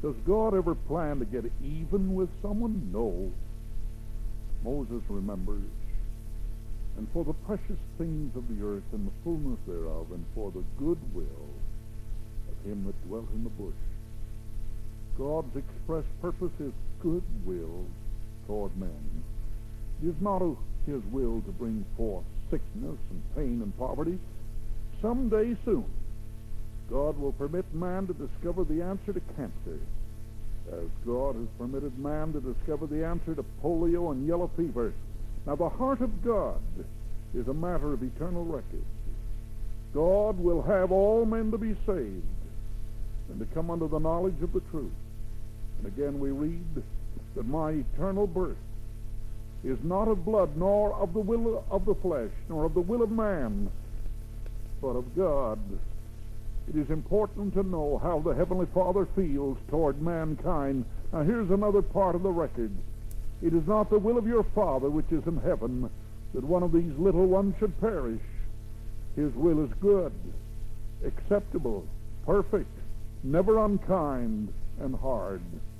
Does God ever plan to get even with someone? No. Moses remembers, and for the precious things of the earth and the fullness thereof, and for the good will of him that dwelt in the bush. God's express purpose is good will toward men. It is not his will to bring forth sickness and pain and poverty. Someday soon, God will permit man to discover the answer to cancer, as God has permitted man to discover the answer to polio and yellow fever. Now, the heart of God is a matter of eternal record. God will have all men to be saved and to come unto the knowledge of the truth. And again we read that my eternal birth is not of blood, nor of the will of the flesh, nor of the will of man, but of God. It is important to know how the Heavenly Father feels toward mankind. Now here's another part of the record. It is not the will of your Father which is in heaven that one of these little ones should perish. His will is good, acceptable, perfect, never unkind, and hard.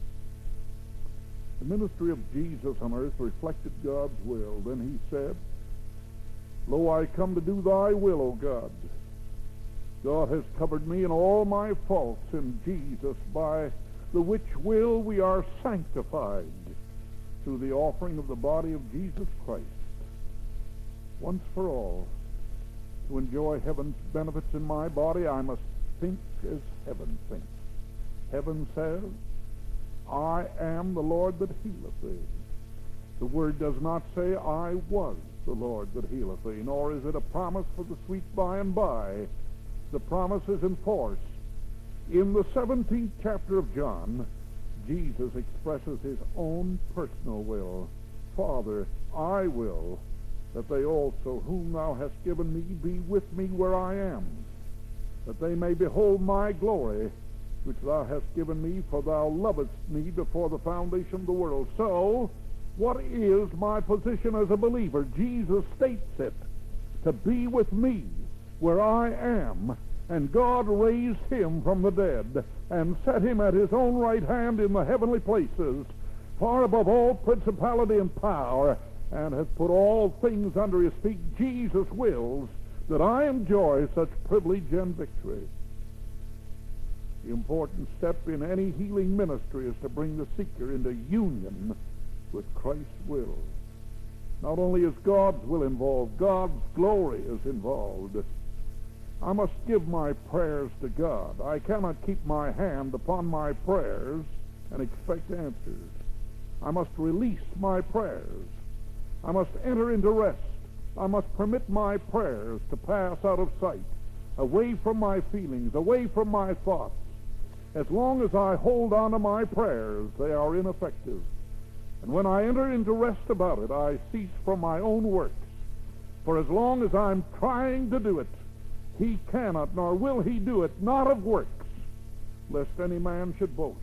The ministry of Jesus on earth reflected God's will. Then he said, Lo, I come to do thy will, O God. God has covered me in all my faults in Jesus, by the which will we are sanctified through the offering of the body of Jesus Christ. Once for all, to enjoy heaven's benefits in my body, I must think as heaven thinks. Heaven says, I am the Lord that healeth thee. The word does not say, I was the Lord that healeth thee, nor is it a promise for the sweet by and by. The promise is in force. In the 17th chapter of John, Jesus expresses his own personal will. Father, I will that they also whom thou hast given me be with me where I am, that they may behold my glory, which thou hast given me, for thou lovest me before the foundation of the world. So, what is my position as a believer? Jesus states it, to be with me where I am, and God raised him from the dead and set him at his own right hand in the heavenly places, far above all principality and power, and hath put all things under his feet. Jesus wills that I enjoy such privilege and victory. The important step in any healing ministry is to bring the seeker into union with Christ's will. Not only is God's will involved, God's glory is involved. I must give my prayers to God. I cannot keep my hand upon my prayers and expect answers. I must release my prayers. I must enter into rest. I must permit my prayers to pass out of sight, away from my feelings, away from my thoughts. As long as I hold on to my prayers, they are ineffective. And when I enter into rest about it, I cease from my own works. For as long as I'm trying to do it, he cannot, nor will he do it, not of works, lest any man should boast.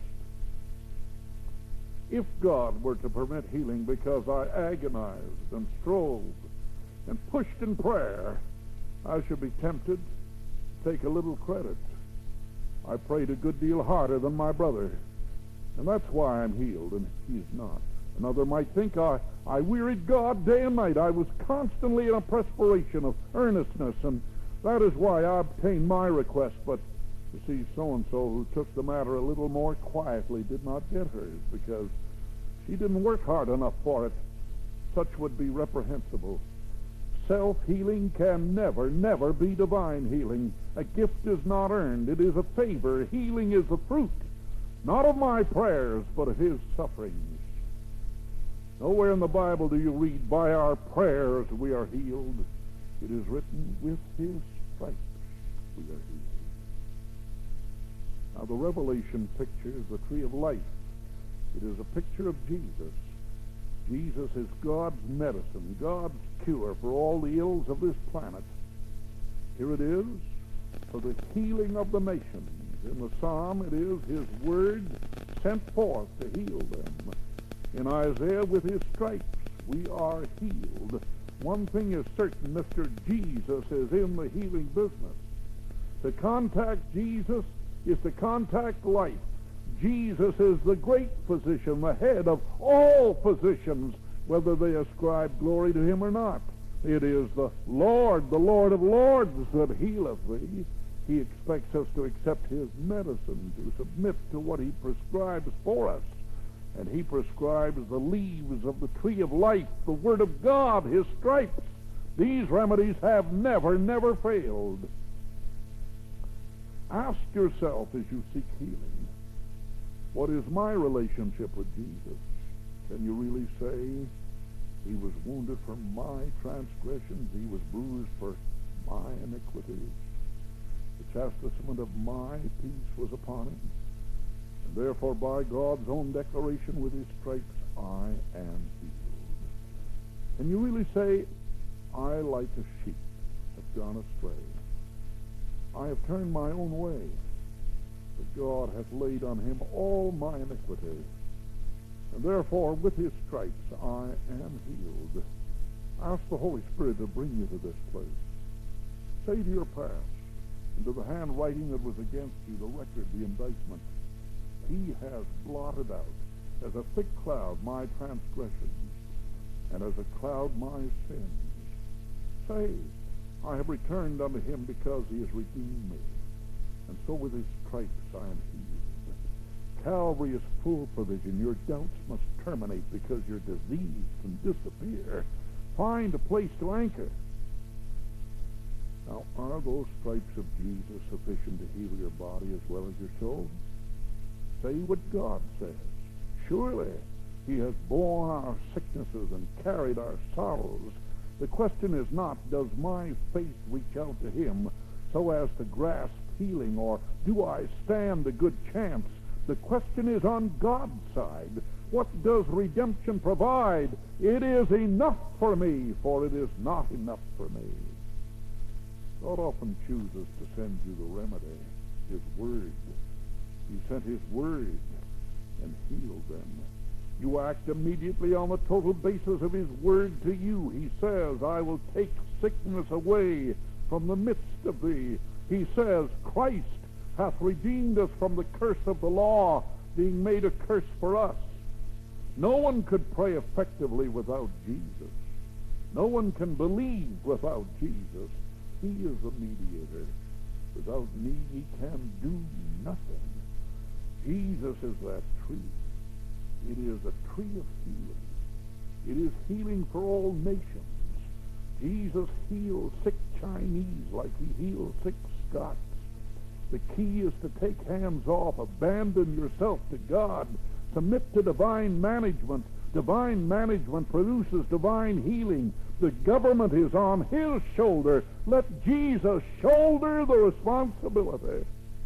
If God were to permit healing because I agonized and strove and pushed in prayer, I should be tempted to take a little credit. I prayed a good deal harder than my brother, and that's why I'm healed, and he's not. Another might think I wearied God day and night. I was constantly in a perspiration of earnestness, and that is why I obtained my request. But you see, so-and-so who took the matter a little more quietly did not get hers, because she didn't work hard enough for it. Such would be reprehensible. Self-healing can never, never be divine healing. A gift is not earned. It is a favor. Healing is the fruit, not of my prayers, but of his sufferings. Nowhere in the Bible do you read, by our prayers we are healed. It is written, with his stripes we are healed. Now the Revelation pictures the tree of life. It is a picture of Jesus. Jesus is God's medicine, God's cure for all the ills of this planet. Here it is, for the healing of the nations. In the Psalm, it is his word sent forth to heal them. In Isaiah, with his stripes we are healed. One thing is certain, Mr. Jesus is in the healing business. To contact Jesus is to contact life. Jesus is the great physician, the head of all physicians, whether they ascribe glory to him or not. It is the Lord of Lords, that healeth thee. He expects us to accept his medicine, to submit to what he prescribes for us. And he prescribes the leaves of the tree of life, the Word of God, his stripes. These remedies have never failed. Ask yourself as you seek healing, what is my relationship with Jesus? Can you really say, he was wounded for my transgressions, he was bruised for my iniquities? The chastisement of my peace was upon him, and therefore by God's own declaration, with his stripes I am healed. Can you really say, I, like a sheep, have gone astray. I have turned my own way, but God hath laid on him all my iniquity, and therefore with his stripes I am healed. Ask the Holy Spirit to bring you to this place. Say to your past, and to the handwriting that was against you, the record, the indictment, he has blotted out as a thick cloud my transgressions, and as a cloud my sins. Say, I have returned unto him because he has redeemed me, and so with his stripes I am healed. Calvary is full provision. Your doubts must terminate because your disease can disappear. Find a place to anchor. Now, are those stripes of Jesus sufficient to heal your body as well as your soul? Say what God says. Surely he has borne our sicknesses and carried our sorrows. The question is not, does my faith reach out to him so as to grasp healing, or do I stand a good chance? The question is on God's side. What does redemption provide? It is enough for me, for it is not enough for me. God often chooses to send you the remedy, his word. He sent his word and healed them. You act immediately on the total basis of his word to you. He says, I will take sickness away from the midst of thee. He says, Christ hath redeemed us from the curse of the law, being made a curse for us. No one could pray effectively without Jesus. No one can believe without Jesus. He is the mediator. Without me, he can do nothing. Jesus is that tree. It is a tree of healing. It is healing for all nations. Jesus heals sick Chinese like he heals sick Scots. The key is to take hands off, abandon yourself to God, submit to divine management. Divine management produces divine healing. The government is on his shoulder. Let Jesus shoulder the responsibility.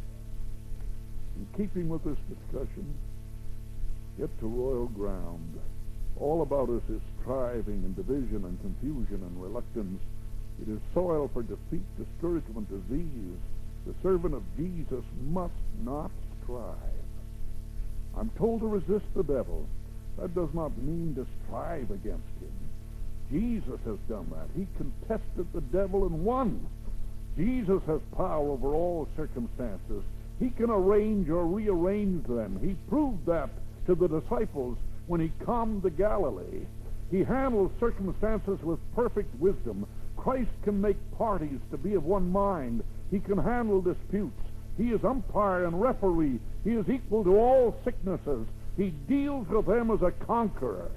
In keeping with this discussion, get to royal ground. All about us is striving and division and confusion and reluctance. It is soil for defeat, discouragement, disease. The servant of Jesus must not strive. I'm told to resist the devil. That does not mean to strive against him. Jesus has done that. He contested the devil and won. Jesus has power over all circumstances. He can arrange or rearrange them. He proved that to the disciples when he calmed the Galilee. He handles circumstances with perfect wisdom. Christ can make parties to be of one mind. He can handle disputes. He is umpire and referee. He is equal to all sicknesses. He deals with them as a conqueror.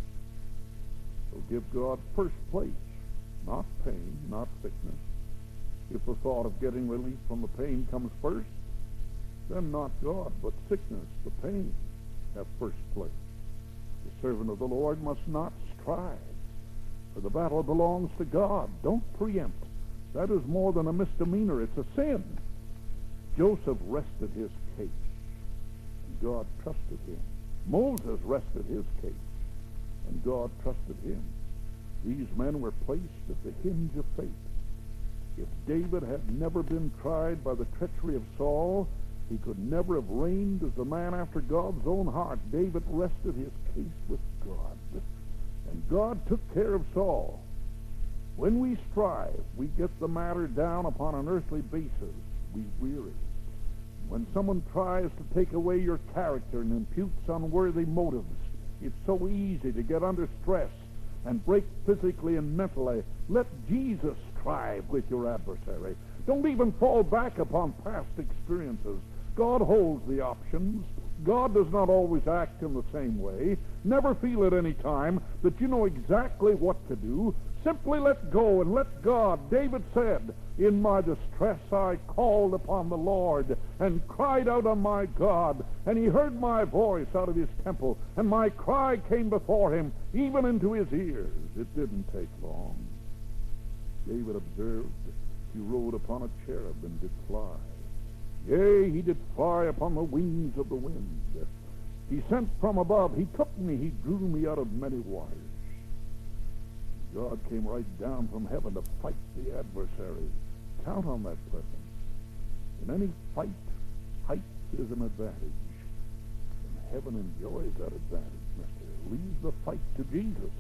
So give God first place, not pain, not sickness. If the thought of getting relief from the pain comes first, then not God, but sickness, the pain, have first place. The servant of the Lord must not strive, for the battle belongs to God. Don't preempt. That is more than a misdemeanor. It's a sin. Joseph rested his case, and God trusted him. Moses rested his case, and God trusted him. These men were placed at the hinge of fate. If David had never been tried by the treachery of Saul, he could never have reigned as the man after God's own heart. David rested his case with God, and God took care of Saul. When we strive, we get the matter down upon an earthly basis. We weary. When someone tries to take away your character and imputes unworthy motives, it's so easy to get under stress and break physically and mentally. Let Jesus strive with your adversary. Don't even fall back upon past experiences. God holds the options. God does not always act in the same way. Never feel at any time that you know exactly what to do. Simply let go and let God. David said, "In my distress I called upon the Lord and cried out on my God, and he heard my voice out of his temple, and my cry came before him, even into his ears." It didn't take long. David observed, he rode upon a cherub and did fly. Yea, he did fly upon the wings of the wind. He sent from above, he took me, he drew me out of many waters. God came right down from heaven to fight the adversary. Count on that presence. In any fight, height is an advantage. And heaven enjoys that advantage, mister. Leave the fight to Jesus.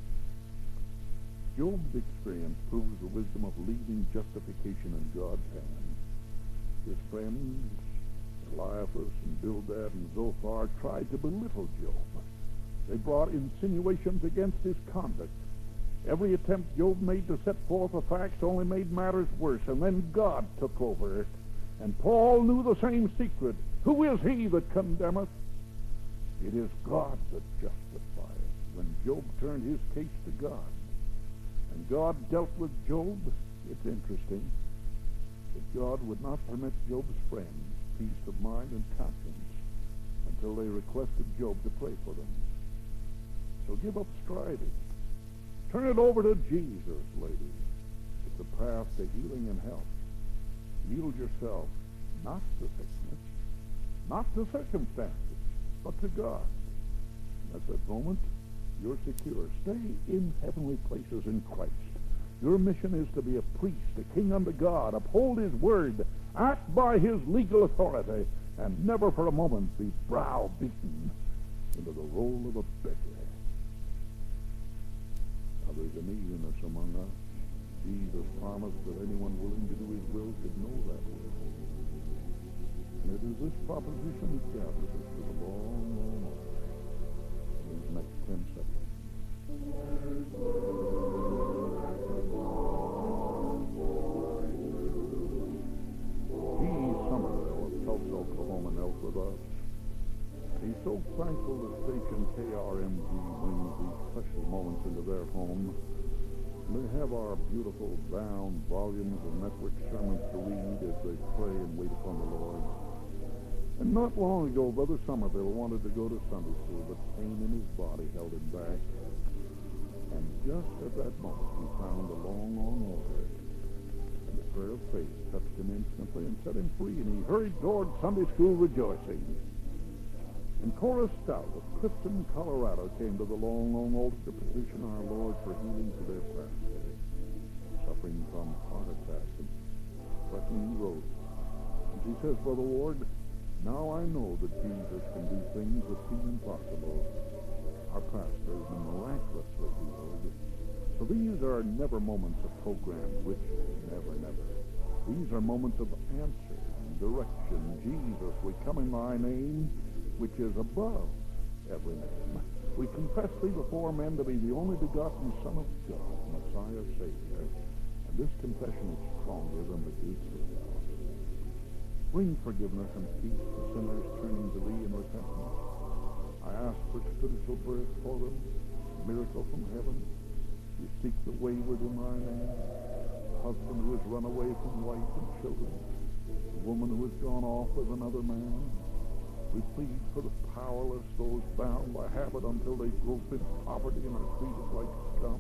Job's experience proves the wisdom of leaving justification in God's hands. His friends, Eliphaz and Bildad and Zophar, tried to belittle Job. They brought insinuations against his conduct. Every attempt Job made to set forth the facts only made matters worse, and then God took over. And Paul knew the same secret. Who is he that condemneth? It is God that justifieth. When Job turned his case to God, and God dealt with Job, it's interesting that God would not permit Job's friends peace of mind and conscience until they requested Job to pray for them. So give up striving. Turn it over to Jesus, lady. It's a path to healing and health. Yield yourself not to sickness, not to circumstances, but to God. And at that moment, you're secure. Stay in heavenly places in Christ. Your mission is to be a priest, a king unto God, uphold his word, act by his legal authority, and never for a moment be browbeaten into the role of a beggar. Now, there's a neediness among us. Jesus promised that anyone willing to do his will should know that will. And it is this proposition that gathers us to the long, long march in these next 10 seconds. He, Somerville of Tulsa, Oklahoma, knelt with us. He's so thankful that station KRMG brings these special moments into their home. They have our beautiful bound volumes of network sermons to read as they pray and wait upon the Lord. And not long ago, Brother Somerville wanted to go to Sunday school, but pain in his body held him back. And just at that moment, he found the long, long altar. And the prayer of faith touched him instantly and set him free, and he hurried toward Sunday school rejoicing. And Cora Stout of Clifton, Colorado, came to the long, long altar to petition our Lord for healing to their pastor, suffering from heart attack and threatening growth. And she says, Brother Ward, now I know that Jesus can do things that seem impossible. Our pastor has been miraculously healed. So these are never moments of programmed ritual, never, never. These are moments of answer and direction. Jesus, we come in thy name, which is above every name. We confess thee before men to be the only begotten Son of God, Messiah, Savior. And this confession is stronger than the gates of hell. Bring forgiveness and peace to sinners turning to thee in repentance. I ask for spiritual birth for them, a miracle from heaven. We seek the wayward in thy name, a husband who has run away from wife and children, a woman who has gone off with another man. We plead for the powerless, those bound by habit until they grope in poverty and are treated like scum.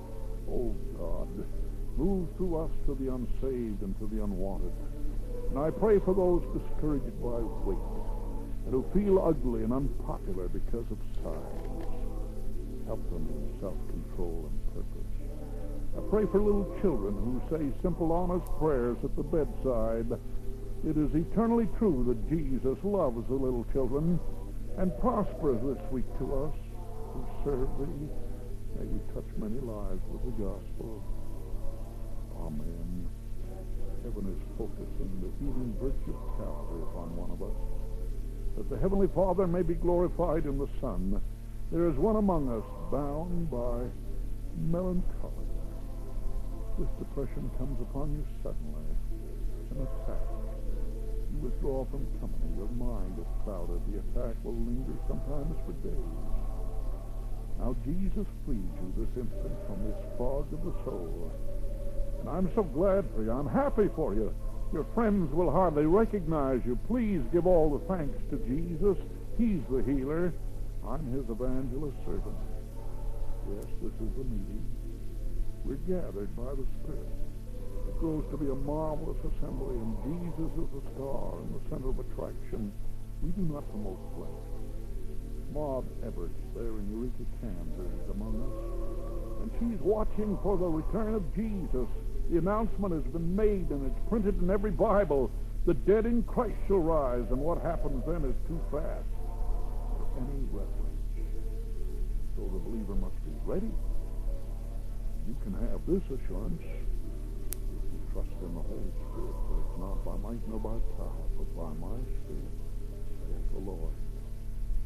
Oh God, move through us to the unsaved and to the unwanted. And I pray for those discouraged by weight and who feel ugly and unpopular because of size. Help them in self-control and purpose. I pray for little children who say simple, honest prayers at the bedside. It is eternally true that Jesus loves the little children and prospers this week to us who serve thee. May we touch many lives with the gospel. Amen. heaven is focusing the healing virtue of Calvary upon one of us. That the Heavenly Father may be glorified in the Son, there is one among us bound by melancholy. This depression comes upon you suddenly, an attack. You withdraw from company. Your mind is clouded. The attack will linger sometimes for days. Now Jesus frees you this instant from this fog of the soul. And I'm so glad for you. I'm happy for you. Your friends will hardly recognize you. Please give all the thanks to Jesus. He's the healer. I'm his evangelist servant. Yes, this is the meeting. We're gathered by the Spirit. It grows to be a marvelous assembly, and Jesus is the star and the center of attraction. We do not promote flesh. Maud Everett there in Eureka, Kansas, is among us, and she's watching for the return of Jesus. The announcement has been made, and it's printed in every Bible. The dead in Christ shall rise, and what happens then is too fast for any reference. So the believer must be ready. You can have this assurance if you trust in the Holy Spirit, for it's not by might nor by power, but by my Spirit, saith the Lord.